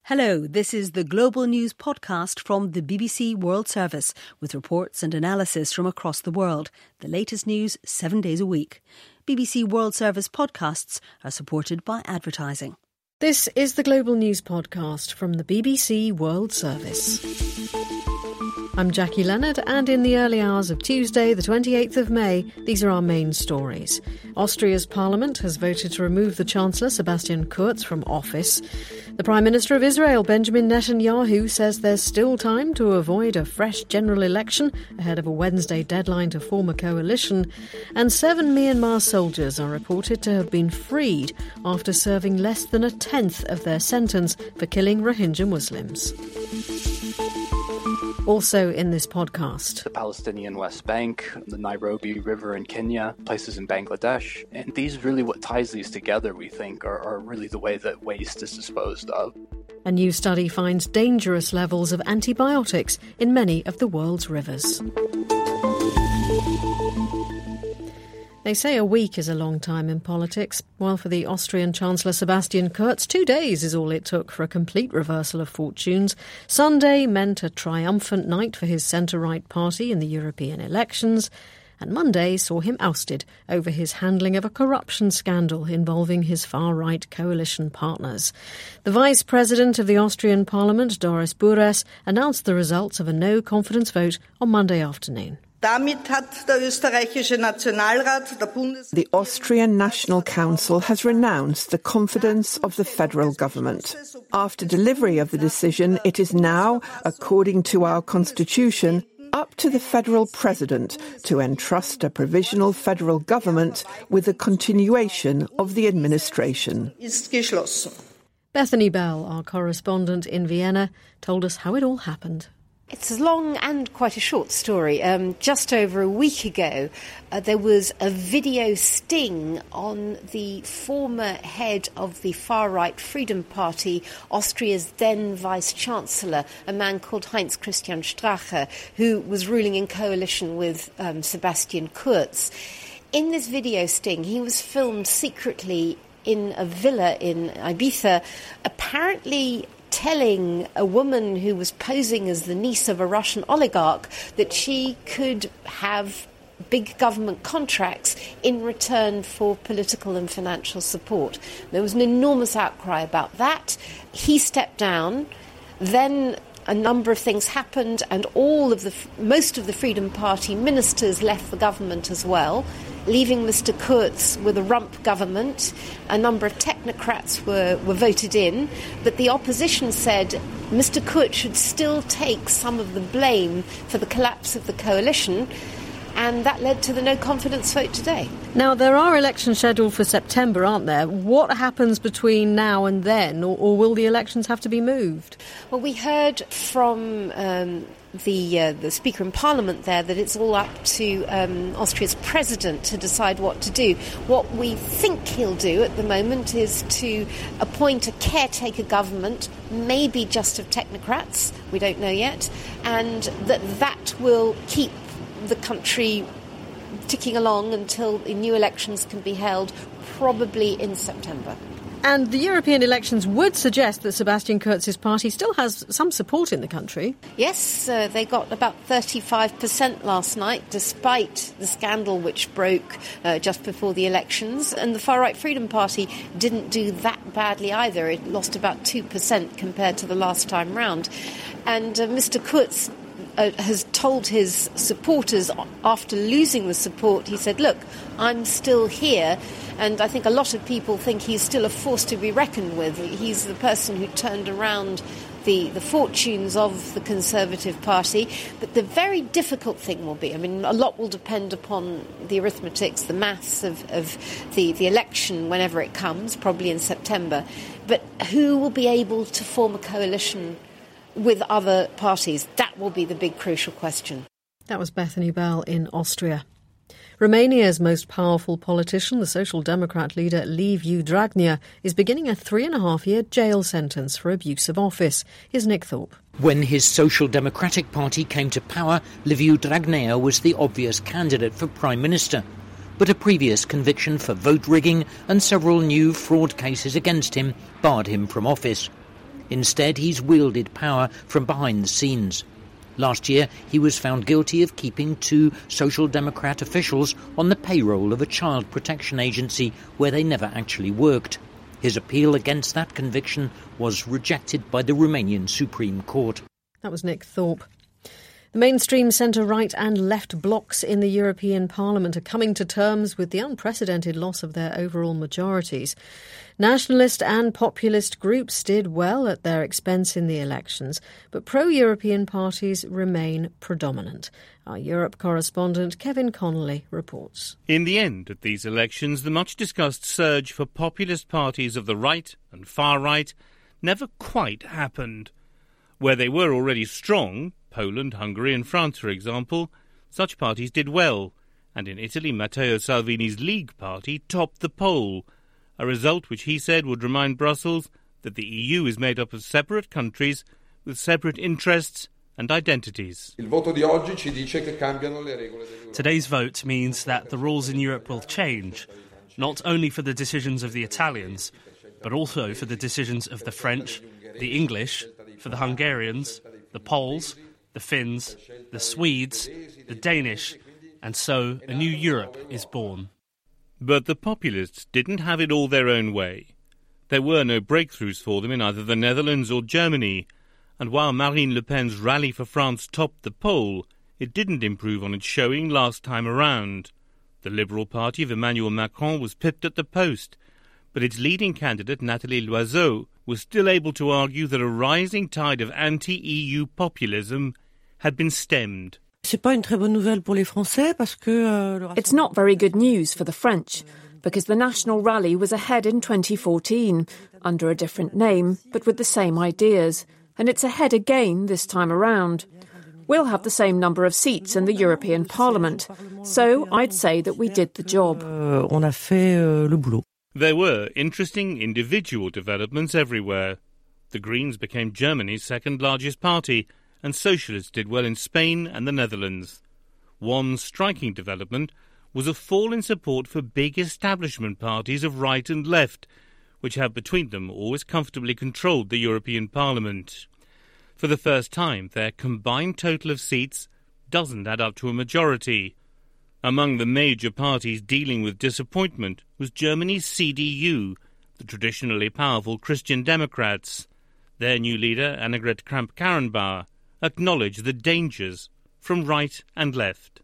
Hello, this is the Global News podcast from the BBC World Service with reports and analysis from across the world. The latest news 7 days a week. BBC World Service podcasts are supported by advertising. This is the Global News podcast from the BBC World Service. I'm Jackie Leonard, and in the early hours of Tuesday, the 28th of May, these are our main stories. Austria's parliament has voted to remove the Chancellor, Sebastian Kurz, from office. The Prime Minister of Israel, Benjamin Netanyahu, says there's still time to avoid a fresh general election ahead of a Wednesday deadline to form a coalition. And 7 Myanmar soldiers are reported to have been freed after serving less than a tenth of their sentence for killing Rohingya Muslims. Also in this podcast, the Palestinian West Bank, the Nairobi River in Kenya, places in Bangladesh. And these really what ties these together, we think, are really the way that waste is disposed of. A new study finds dangerous levels of antibiotics in many of the world's rivers. They say a week is a long time in politics. Well, for the Austrian Chancellor Sebastian Kurz, 2 days is all it took for a complete reversal of fortunes. Sunday meant a triumphant night for his centre-right party in the European elections, and Monday saw him ousted over his handling of a corruption scandal involving his far-right coalition partners. The Vice President of the Austrian Parliament, Doris Buress, announced the results of a no-confidence vote on Monday afternoon. The Austrian National Council has renounced the confidence of the federal government. After delivery of the decision, it is now, according to our constitution, up to the federal president to entrust a provisional federal government with the continuation of the administration. Bethany Bell, our correspondent in Vienna, told us how it all happened. It's a long and quite a short story. Just over a week ago, there was a video sting on the former head of the far-right Freedom Party, Austria's then Vice-Chancellor, a man called Heinz Christian Strache, who was ruling in coalition with Sebastian Kurz. In this video sting, he was filmed secretly in a villa in Ibiza, apparently telling a woman who was posing as the niece of a Russian oligarch that she could have big government contracts in return for political and financial support. There was an enormous outcry about that. He stepped down. Then a number of things happened, and most of the Freedom Party ministers left the government as well, leaving Mr. Kurz with a rump government. A number of technocrats were voted in, but the opposition said Mr. Kurz should still take some of the blame for the collapse of the coalition, and that led to the no-confidence vote today. Now, there are elections scheduled for September, aren't there? What happens between now and then, or will the elections have to be moved? Well, we heard from the Speaker in Parliament there that it's all up to Austria's President to decide what to do. What we think he'll do at the moment is to appoint a caretaker government, maybe just of technocrats, we don't know yet, and that will keep the country ticking along until new elections can be held, probably in September. And the European elections would suggest that Sebastian Kurz's party still has some support in the country. Yes, they got about 35% last night, despite the scandal which broke just before the elections. And the far-right Freedom Party didn't do that badly either. It lost about 2% compared to the last time round. And Mr. Kurz has told his supporters after losing the support, he said, look, I'm still here. And I think a lot of people think he's still a force to be reckoned with. He's the person who turned around the fortunes of the Conservative Party. But the very difficult thing will be, a lot will depend upon the arithmetics, the maths of the election whenever it comes, probably in September. But who will be able to form a coalition with other parties? That will be the big crucial question. That was Bethany Bell in Austria. Romania's most powerful politician, the Social Democrat leader Liviu Dragnea, is beginning a 3.5-year jail sentence for abuse of office. Here's Nick Thorpe. When his Social Democratic Party came to power, Liviu Dragnea was the obvious candidate for Prime Minister. But a previous conviction for vote rigging and several new fraud cases against him barred him from office. Instead, he's wielded power from behind the scenes. Last year, he was found guilty of keeping 2 Social Democrat officials on the payroll of a child protection agency where they never actually worked. His appeal against that conviction was rejected by the Romanian Supreme Court. That was Nick Thorpe. The mainstream centre-right and left blocs in the European Parliament are coming to terms with the unprecedented loss of their overall majorities. Nationalist and populist groups did well at their expense in the elections, but pro-European parties remain predominant. Our Europe correspondent Kevin Connolly reports. In the end, at these elections, the much-discussed surge for populist parties of the right and far right never quite happened. Where they were already strong, Poland, Hungary and France, for example, such parties did well, and in Italy Matteo Salvini's League party topped the poll, a result which he said would remind Brussels that the EU is made up of separate countries with separate interests and identities. Today's vote means that the rules in Europe will change, not only for the decisions of the Italians, but also for the decisions of the French, the English, for the Hungarians, the Poles, the Finns, the Swedes, the Danish, and so a new Europe is born. But the populists didn't have it all their own way. There were no breakthroughs for them in either the Netherlands or Germany, and while Marine Le Pen's rally for France topped the poll, it didn't improve on its showing last time around. The Liberal Party of Emmanuel Macron was pipped at the post, but its leading candidate, Nathalie Loiseau, was still able to argue that a rising tide of anti-EU populism had been stemmed. It's not very good news for the French, because the National Rally was ahead in 2014, under a different name, but with the same ideas, and it's ahead again this time around. We'll have the same number of seats in the European Parliament, so I'd say that we did the job. There were interesting individual developments everywhere. The Greens became Germany's second largest party, and Socialists did well in Spain and the Netherlands. One striking development was a fall in support for big establishment parties of right and left, which have between them always comfortably controlled the European Parliament. For the first time, their combined total of seats doesn't add up to a majority. Among the major parties dealing with disappointment was Germany's CDU, the traditionally powerful Christian Democrats. Their new leader, Annegret Kramp-Karrenbauer, acknowledged the dangers from right and left.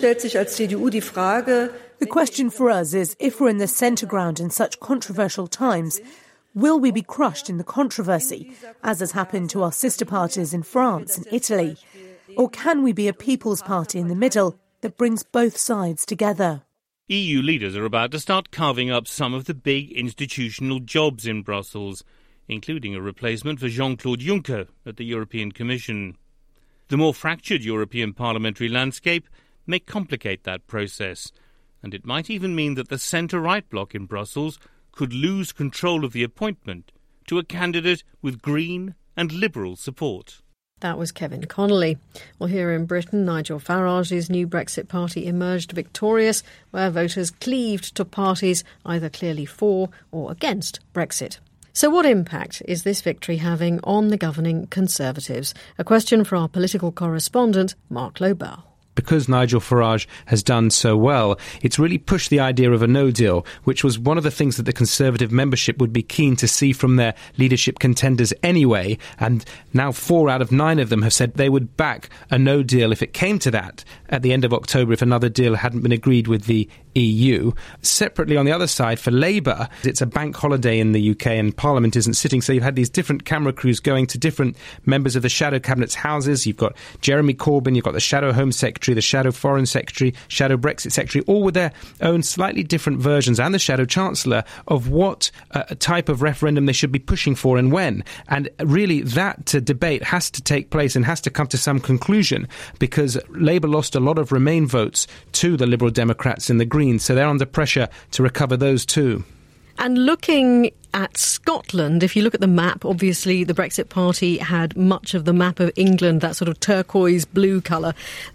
The question for us is, if we're in the centre ground in such controversial times, will we be crushed in the controversy, as has happened to our sister parties in France and Italy? Or can we be a people's party in the middle that brings both sides together? EU leaders are about to start carving up some of the big institutional jobs in Brussels, including a replacement for Jean-Claude Juncker at the European Commission. The more fractured European parliamentary landscape may complicate that process, and it might even mean that the centre-right bloc in Brussels could lose control of the appointment to a candidate with Green and Liberal support. That was Kevin Connolly. Well, here in Britain, Nigel Farage's new Brexit party emerged victorious, where voters cleaved to parties either clearly for or against Brexit. So what impact is this victory having on the governing Conservatives? A question for our political correspondent, Mark Lobel. Because Nigel Farage has done so well, it's really pushed the idea of a no deal, which was one of the things that the Conservative membership would be keen to see from their leadership contenders anyway. And now 4 out of 9 of them have said they would back a no deal if it came to that at the end of October, if another deal hadn't been agreed with the EU. Separately, on the other side, for Labour, it's a bank holiday in the UK and Parliament isn't sitting, so you've had these different camera crews going to different members of the Shadow Cabinet's houses. You've got Jeremy Corbyn, you've got the Shadow Home Secretary, the Shadow Foreign Secretary, Shadow Brexit Secretary, all with their own slightly different versions, and the Shadow Chancellor of what type of referendum they should be pushing for and when. And really that debate has to take place and has to come to some conclusion, because Labour lost a lot of Remain votes to the Liberal Democrats and the Greens, so they're under pressure to recover those too. And looking at Scotland, if you look at the map, obviously the Brexit Party had much of the map of England, that sort of turquoise blue colour.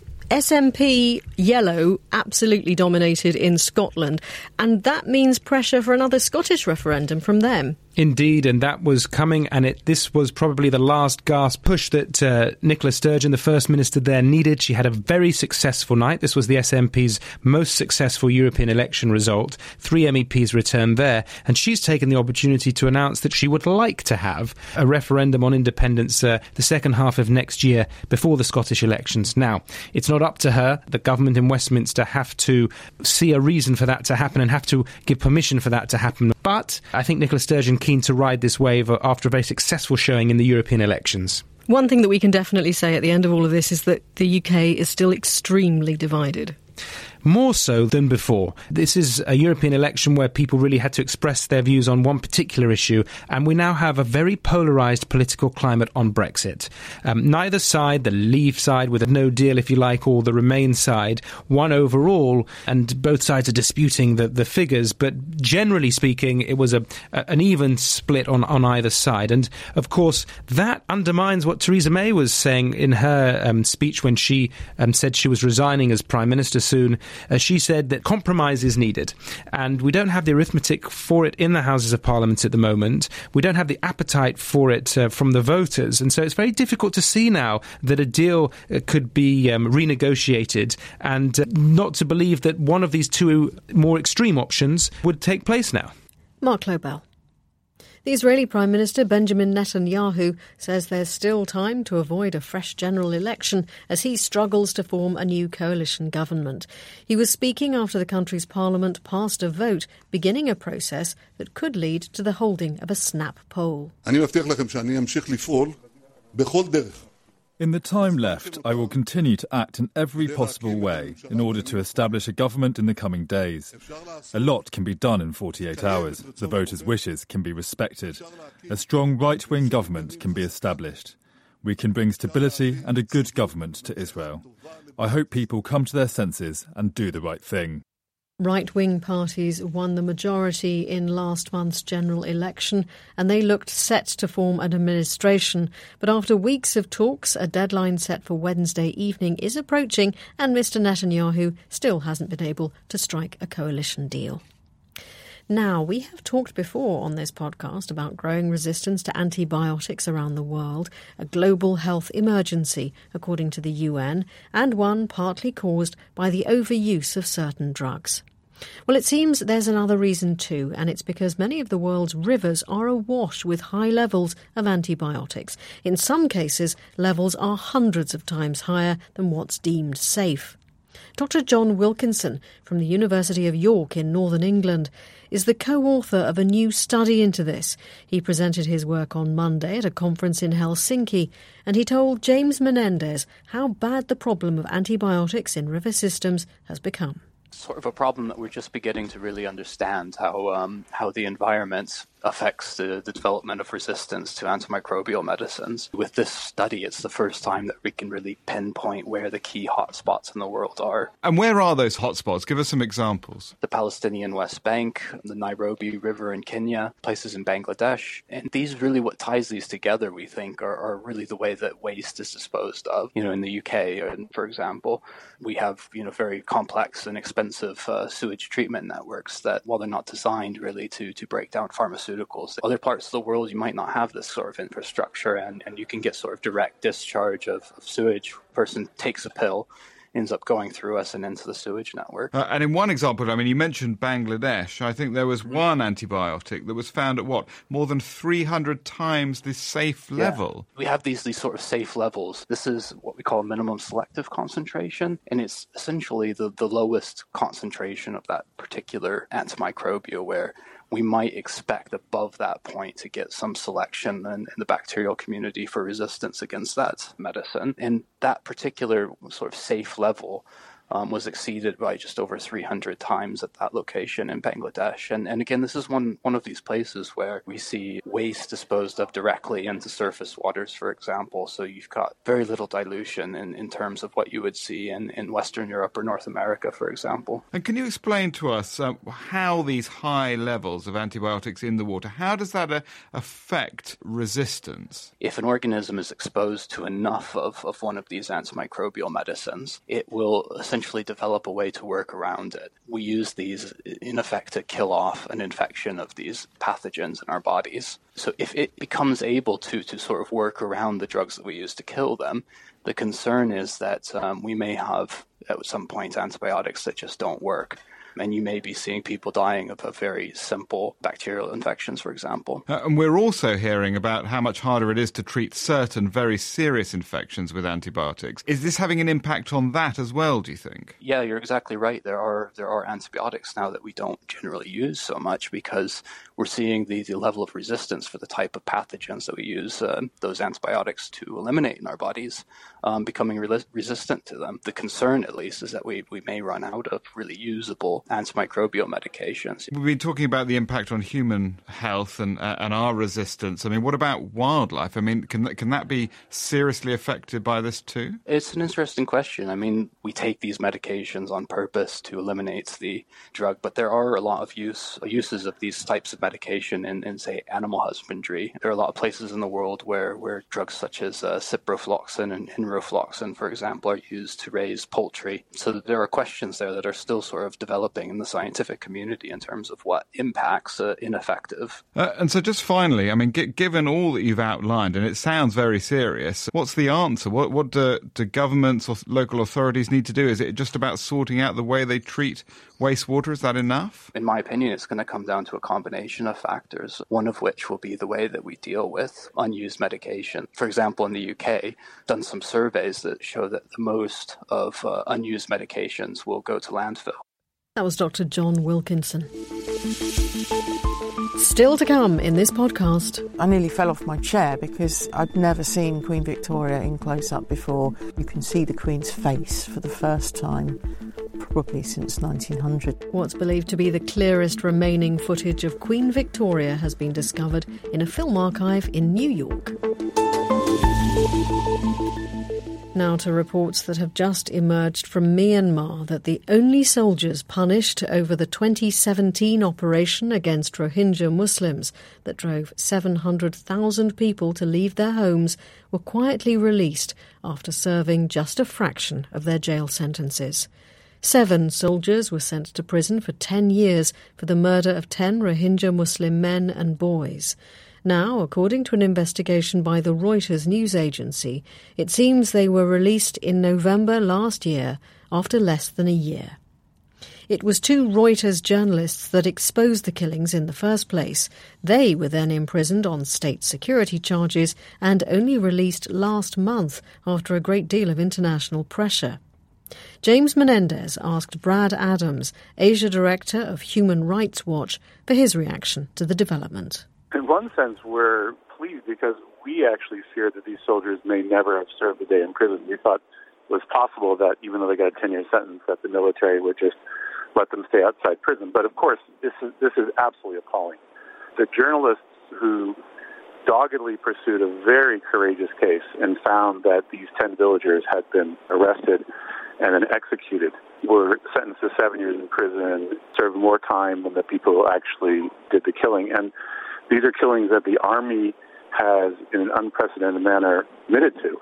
SNP yellow absolutely dominated in Scotland, and that means pressure for another Scottish referendum from them. Indeed, and that was coming, and this was probably the last gasp push that Nicola Sturgeon, the First Minister there, needed. She had a very successful night. This was the SNP's most successful European election result. 3 MEPs returned there, and she's taken the opportunity to announce that she would like to have a referendum on independence the second half of next year before the Scottish elections. Now, it's not up to her. The government in Westminster have to see a reason for that to happen and have to give permission for that to happen. But I think Nicola Sturgeon keen to ride this wave after a very successful showing in the European elections. One thing that we can definitely say at the end of all of this is that the UK is still extremely divided. More so than before. This is a European election where people really had to express their views on one particular issue, and we now have a very polarised political climate on Brexit. Neither side, the Leave side with a no deal, if you like, or the Remain side, won overall, and both sides are disputing the figures, but generally speaking, it was an even split on either side. And, of course, that undermines what Theresa May was saying in her speech when she said she was resigning as Prime Minister soon. She said that compromise is needed, and we don't have the arithmetic for it in the Houses of Parliament at the moment. We don't have the appetite for it from the voters, and so it's very difficult to see now that a deal could be renegotiated, and not to believe that one of these two more extreme options would take place now. Mark Lobel. The Israeli Prime Minister Benjamin Netanyahu says there's still time to avoid a fresh general election as he struggles to form a new coalition government. He was speaking after the country's parliament passed a vote beginning a process that could lead to the holding of a snap poll. In the time left, I will continue to act in every possible way in order to establish a government in the coming days. A lot can be done in 48 hours. The voters' wishes can be respected. A strong right-wing government can be established. We can bring stability and a good government to Israel. I hope people come to their senses and do the right thing. Right-wing parties won the majority in last month's general election, and they looked set to form an administration. But after weeks of talks, a deadline set for Wednesday evening is approaching, and Mr Netanyahu still hasn't been able to strike a coalition deal. Now, we have talked before on this podcast about growing resistance to antibiotics around the world, a global health emergency, according to the UN, and one partly caused by the overuse of certain drugs. Well, it seems there's another reason too, and it's because many of the world's rivers are awash with high levels of antibiotics. In some cases, levels are hundreds of times higher than what's deemed safe. Dr. John Wilkinson from the University of York in Northern England is the co-author of a new study into this. He presented his work on Monday at a conference in Helsinki, and he told James Menendez how bad the problem of antibiotics in river systems has become. Sort of a problem that we're just beginning to really understand how the environment affects the development of resistance to antimicrobial medicines. With this study, it's the first time that we can really pinpoint where the key hotspots in the world are. And where are those hotspots? Give us some examples. The Palestinian West Bank, the Nairobi River in Kenya, places in Bangladesh. And these really, what ties these together, we think, are really the way that waste is disposed of. In the UK, for example, we have, very complex and expensive sewage treatment networks that, while they're not designed really to break down pharmaceuticals, other parts of the world, you might not have this sort of infrastructure, and you can get sort of direct discharge of sewage. Person takes a pill, ends up going through us and into the sewage network. And in one example, you mentioned Bangladesh. I think there was one antibiotic that was found at more than 300 times the safe level. We have these sort of safe levels. This is what we call minimum selective concentration, and it's essentially the lowest concentration of that particular antimicrobial, where we might expect above that point to get some selection in the bacterial community for resistance against that medicine. And that particular sort of safe level was exceeded by just over 300 times at that location in Bangladesh. And again, this is one of these places where we see waste disposed of directly into surface waters, for example. So you've got very little dilution in terms of what you would see in Western Europe or North America, for example. And can you explain to us how these high levels of antibiotics in the water, how does that affect resistance? If an organism is exposed to enough of one of these antimicrobial medicines, it will essentially essentially develop a way to work around it. We use these, in effect, to kill off an infection of these pathogens in our bodies. So if it becomes able to sort of work around the drugs that we use to kill them, the concern is that we may have, at some point, antibiotics that just don't work. And you may be seeing people dying of very simple bacterial infections, for example. And we're also hearing about how much harder it is to treat certain very serious infections with antibiotics. Is this having an impact on that as well, do you think? Yeah, you're exactly right. There are antibiotics now that we don't generally use so much because we're seeing the level of resistance for the type of pathogens that we use those antibiotics to eliminate in our bodies becoming resistant to them. The concern, at least, is that we may run out of really usable antimicrobial medications. We've been talking about the impact on human health and our resistance. I mean, what about wildlife? I mean, can that be seriously affected by this too? It's an interesting question. I mean, we take these medications on purpose to eliminate the drug, but there are a lot of uses of these types of medication in say, animal husbandry. There are a lot of places in the world where drugs such as ciprofloxacin and enrofloxacin, for example, are used to raise poultry. So there are questions there that are still sort of developing in the scientific community in terms of what impacts ineffective. And so just finally, I mean, given all that you've outlined, and it sounds very serious, what's the answer? What do governments or local authorities need to do? Is it just about sorting out the way they treat wastewater? Is that enough? In my opinion, it's going to come down to a combination of factors, one of which will be the way that we deal with unused medication. For example, in the UK, done some surveys that show that the most of unused medications will go to landfill. That was Dr. John Wilkinson. Still to come in this podcast. I nearly fell off my chair because I'd never seen Queen Victoria in close-up before. You can see the Queen's face for the first time, probably since 1900. What's believed to be the clearest remaining footage of Queen Victoria has been discovered in a film archive in New York. Now to reports that have just emerged from Myanmar that the only soldiers punished over the 2017 operation against Rohingya Muslims that drove 700,000 people to leave their homes were quietly released after serving just a fraction of their jail sentences. 7 soldiers were sent to prison for 10 years for the murder of 10 Rohingya Muslim men and boys. Now, according to an investigation by the Reuters news agency, it seems they were released in November last year after less than a year. It was 2 Reuters journalists that exposed the killings in the first place. They were then imprisoned on state security charges and only released last month after a great deal of international pressure. James Menendez asked Brad Adams, Asia Director of Human Rights Watch, for his reaction to the development. In one sense, we're pleased because we actually feared that these soldiers may never have served a day in prison. We thought it was possible that even though they got a 10-year sentence, that the military would just let them stay outside prison. But of course, this is absolutely appalling. The journalists who doggedly pursued a very courageous case and found that these 10 villagers had been arrested and then executed were sentenced to 7 years in prison, served more time than the people who actually did the killing. And these are killings that the Army has, in an unprecedented manner, admitted to.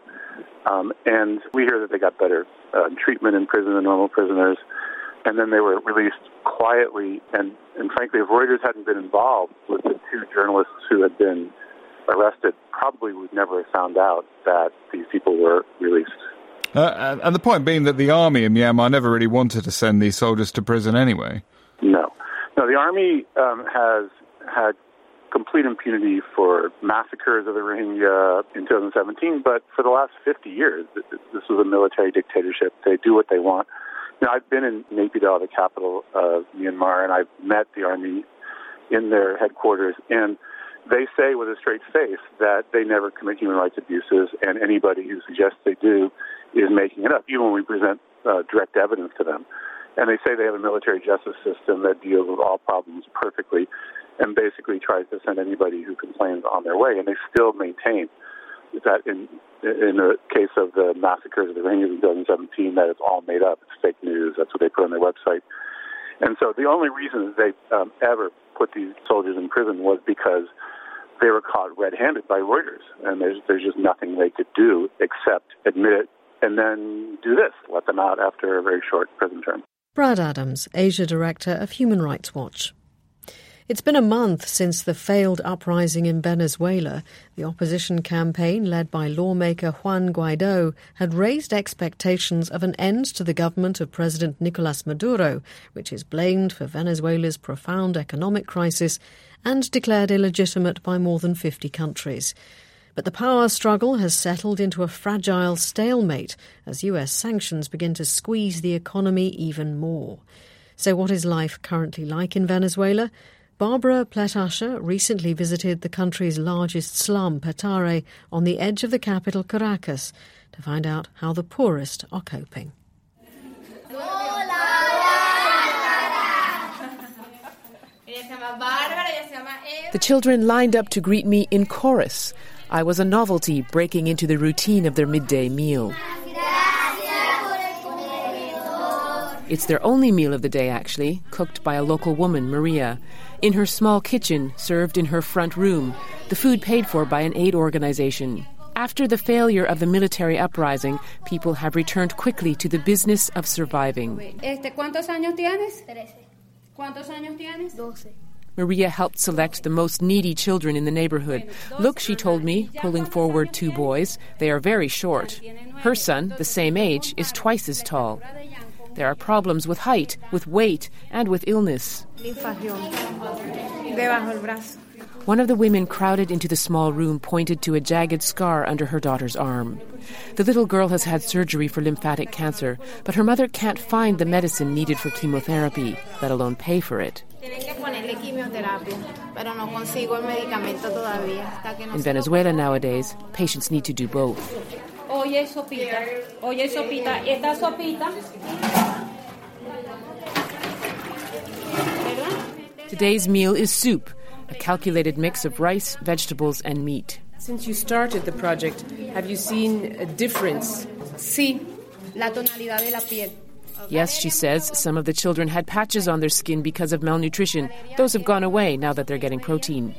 And we hear that they got better treatment in prison than normal prisoners, and then they were released quietly. And frankly, if Reuters hadn't been involved with the 2 journalists who had been arrested, probably we'd never have found out that these people were released. And the point being that the Army in Myanmar never really wanted to send these soldiers to prison anyway. No, the Army has had complete impunity for massacres of the Rohingya in 2017, but for the last 50 years, this was a military dictatorship. They do what they want. I've been in Naypyidaw, the capital of Myanmar, and I've met the Army in their headquarters, and they say with a straight face that they never commit human rights abuses, and anybody who suggests they do is making it up, even when we present direct evidence to them. And they say they have a military justice system that deals with all problems perfectly and basically tries to send anybody who complains on their way. And they still maintain that in the case of the massacres of the Rohingyas in 2017, that it's all made up. It's fake news. That's what they put on their website. And so the only reason they ever put these soldiers in prison was because they were caught red-handed by Reuters. And there's just nothing they could do except admit it and then do this, let them out after a very short prison term. Brad Adams, Asia Director of Human Rights Watch. It's been a month since the failed uprising in Venezuela. The opposition campaign, led by lawmaker Juan Guaidó, had raised expectations of an end to the government of President Nicolás Maduro, which is blamed for Venezuela's profound economic crisis and declared illegitimate by more than 50 countries. But the power struggle has settled into a fragile stalemate as US sanctions begin to squeeze the economy even more. So what is life currently like in Venezuela? Barbara Pletasher recently visited the country's largest slum, Petare, on the edge of the capital, Caracas, to find out how the poorest are coping. The children lined up to greet me in chorus. I was a novelty breaking into the routine of their midday meal. It's their only meal of the day, actually, cooked by a local woman, Maria, in her small kitchen, served in her front room, the food paid for by an aid organization. After the failure of the military uprising, people have returned quickly to the business of surviving. ¿Cuántos años tienes? 12. Maria helped select the most needy children in the neighborhood. Look, she told me, pulling forward 2 boys. They are very short. Her son, the same age, is twice as tall. There are problems with height, with weight, and with illness. One of the women crowded into the small room pointed to a jagged scar under her daughter's arm. The little girl has had surgery for lymphatic cancer, but her mother can't find the medicine needed for chemotherapy, let alone pay for it. In Venezuela nowadays, patients need to do both. Today's meal is soup, a calculated mix of rice, vegetables, and meat. Since you started the project, have you seen a difference? Sí, la tonalidad de la piel. Yes, she says, some of the children had patches on their skin because of malnutrition. Those have gone away now that they're getting protein.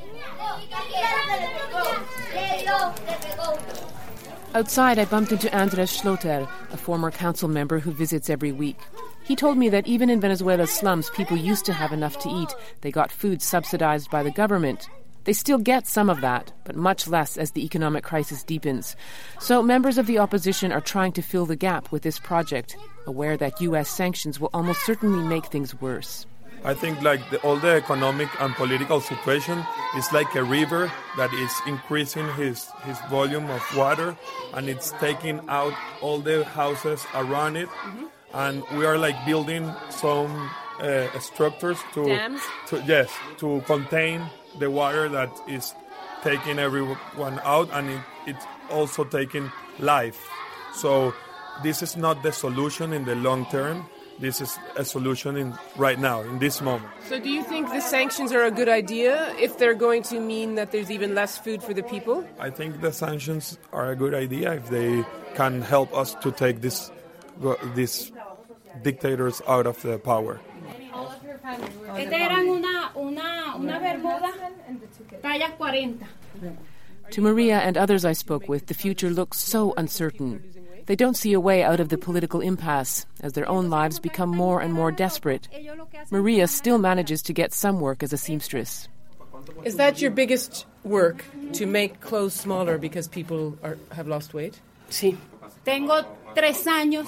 Outside, I bumped into Andres Schloter, a former council member who visits every week. He told me that even in Venezuela's slums, people used to have enough to eat. They got food subsidized by the government. They still get some of that, but much less as the economic crisis deepens. So members of the opposition are trying to fill the gap with this project, aware that U.S. sanctions will almost certainly make things worse. I think all the economic and political situation is like a river that is increasing his volume of water, and it's taking out all the houses around it. Mm-hmm. And we are building some structures to contain the water that is taking everyone out, and it's also taking life. So this is not the solution in the long term. This is a solution right now, in this moment. So do you think the sanctions are a good idea if they're going to mean that there's even less food for the people? I think the sanctions are a good idea if they can help us to take these dictators out of the power. To Maria and others I spoke with, the future looks so uncertain. They don't see a way out of the political impasse as their own lives become more and more desperate. Maria still manages to get some work as a seamstress. Is that your biggest work, to make clothes smaller because people have lost weight? Sí. Tengo 3 años.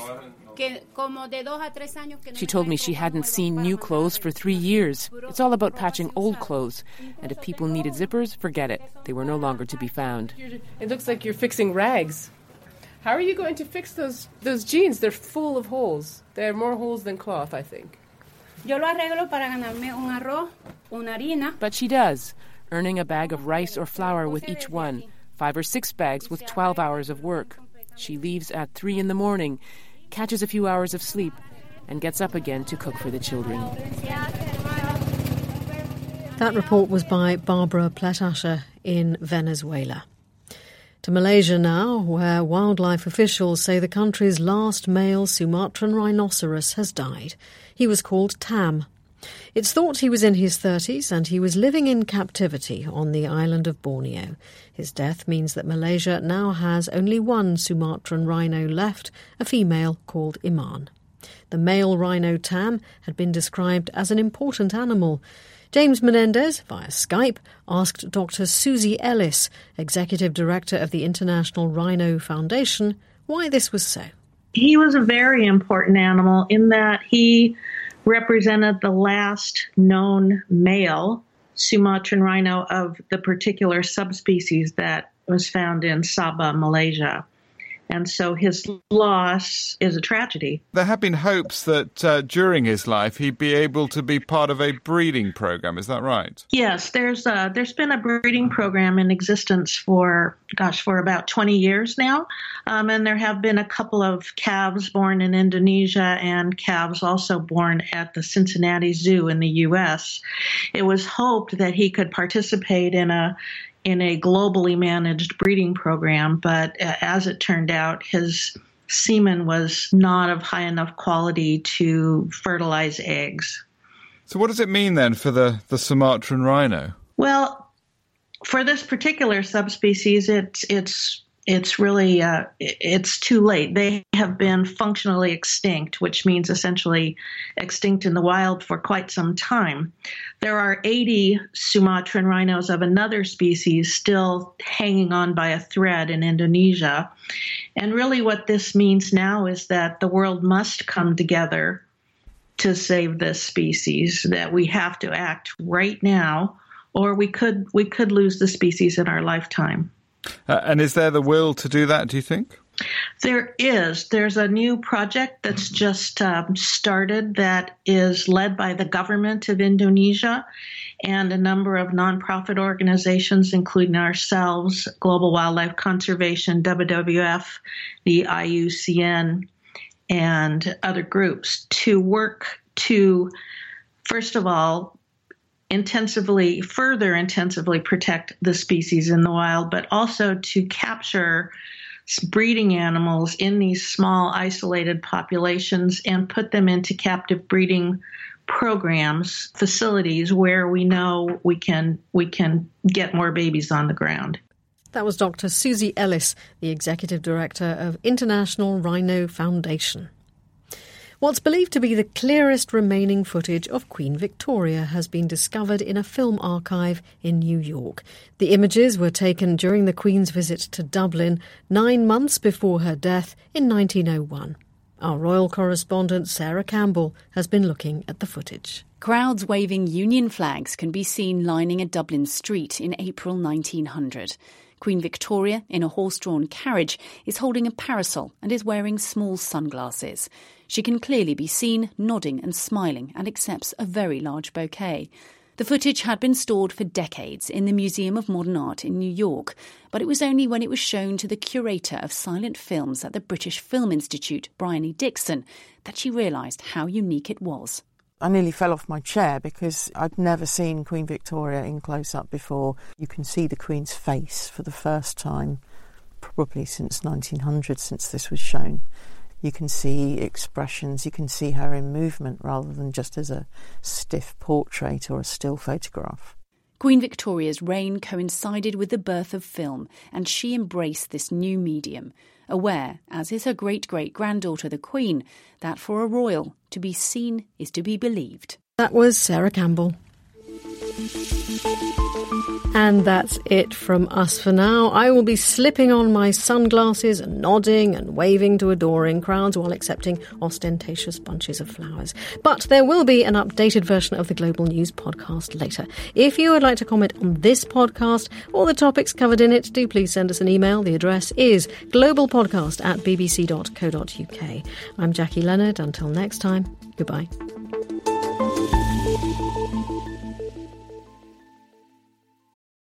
She told me she hadn't seen new clothes for 3 years. It's all about patching old clothes. And if people needed zippers, forget it. They were no longer to be found. It looks like you're fixing rags. How are you going to fix those jeans? They're full of holes. There are more holes than cloth, I think. But she does, earning a bag of rice or flour with each one, 5 or 6 bags with 12 hours of work. She leaves at 3 in the morning, catches a few hours of sleep, and gets up again to cook for the children. That report was by Barbara Pletasher in Venezuela. To Malaysia now, where wildlife officials say the country's last male Sumatran rhinoceros has died. He was called Tam. It's thought he was in his 30s and he was living in captivity on the island of Borneo. His death means that Malaysia now has only one Sumatran rhino left, a female called Iman. The male rhino Tam had been described as an important animal. James Menendez, via Skype, asked Dr. Susie Ellis, Executive Director of the International Rhino Foundation, why this was so. He was a very important animal in that he represented the last known male Sumatran rhino of the particular subspecies that was found in Sabah, Malaysia. And so his loss is a tragedy. There have been hopes that during his life he'd be able to be part of a breeding program. Is that right? Yes, there's been a breeding program in existence for about 20 years now. And there have been a couple of calves born in Indonesia and calves also born at the Cincinnati Zoo in the U.S. It was hoped that he could participate in a globally managed breeding program, but as it turned out, his semen was not of high enough quality to fertilize eggs. So what does it mean then for the Sumatran rhino? Well, for this particular subspecies, it's really it's too late. They have been functionally extinct, which means essentially extinct in the wild for quite some time. There are 80 Sumatran rhinos of another species still hanging on by a thread in Indonesia. And really what this means now is that the world must come together to save this species, that we have to act right now, or we could lose the species in our lifetime. And is there the will to do that, do you think? There is. There's a new project that's just started that is led by the government of Indonesia and a number of nonprofit organizations, including ourselves, Global Wildlife Conservation, WWF, the IUCN, and other groups to work to, first of all, further intensively protect the species in the wild, but also to capture breeding animals in these small isolated populations and put them into captive breeding programs, facilities where we know we can get more babies on the ground. That was Dr. Susie Ellis, the Executive Director of International Rhino Foundation. What's believed to be the clearest remaining footage of Queen Victoria has been discovered in a film archive in New York. The images were taken during the Queen's visit to Dublin 9 months before her death in 1901. Our royal correspondent Sarah Campbell has been looking at the footage. Crowds waving Union flags can be seen lining a Dublin street in April 1900. Queen Victoria, in a horse-drawn carriage, is holding a parasol and is wearing small sunglasses. She can clearly be seen nodding and smiling and accepts a very large bouquet. The footage had been stored for decades in the Museum of Modern Art in New York, but it was only when it was shown to the curator of silent films at the British Film Institute, Brian E. Dixon, that she realised how unique it was. I nearly fell off my chair because I'd never seen Queen Victoria in close-up before. You can see the Queen's face for the first time, probably since 1900, since this was shown. You can see expressions, you can see her in movement rather than just as a stiff portrait or a still photograph. Queen Victoria's reign coincided with the birth of film, and she embraced this new medium, aware, as is her great-great-granddaughter the Queen, that for a royal, to be seen is to be believed. That was Sarah Campbell. And that's it from us for now. I will be slipping on my sunglasses and nodding and waving to adoring crowds while accepting ostentatious bunches of flowers. But there will be an updated version of the Global News podcast later. If you would like to comment on this podcast or the topics covered in it, do please send us an email. The address is globalpodcast@bbc.co.uk. I'm Jackie Leonard. Until next time, goodbye.